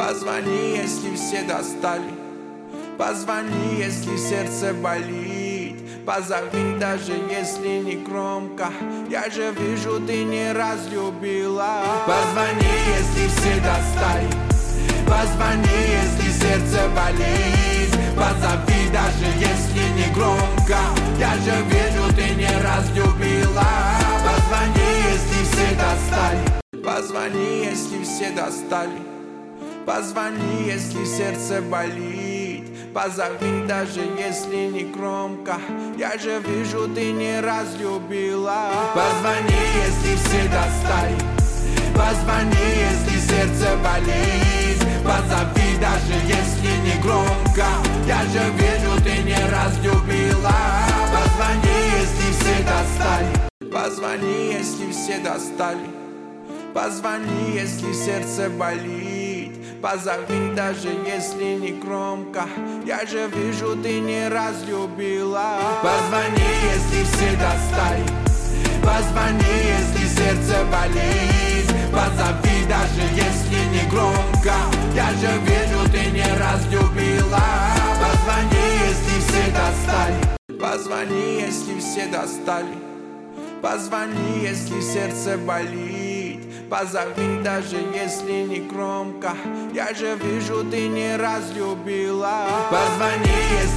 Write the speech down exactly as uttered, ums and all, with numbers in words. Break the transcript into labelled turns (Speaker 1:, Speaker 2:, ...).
Speaker 1: Позвони, если все достали. Позвони, если сердце болит. Позови, даже если не громко. Я же вижу, ты не разлюбила. Позвони, если все достали. Позвони, если сердце болит. Позови, даже если не громко. Я же вижу, ты не разлюбила. Позвони, если все достали. Позвони, если все достали. Позвони, если сердце болит. Позови, даже если не громко. Я же вижу, ты не разлюбила. Позвони, если все достали. Позвони, если сердце болит. Позови, даже если не громко. Я же вижу, ты не разлюбила. Позвони, если все достали. Позвони, если все достали. Позвони, если сердце болит. Позови, даже если не громко. Я же вижу, ты не разлюбила. Позвони, если все достали. Позвони, если сердце болит. Позови, даже если не громко. Я же вижу, ты не разлюбила. Позвони, если все достали. Позвони, если все достали. Позвони, если сердце болит. Позови, даже если не громко. Я же вижу, ты не разлюбила. Позвони, если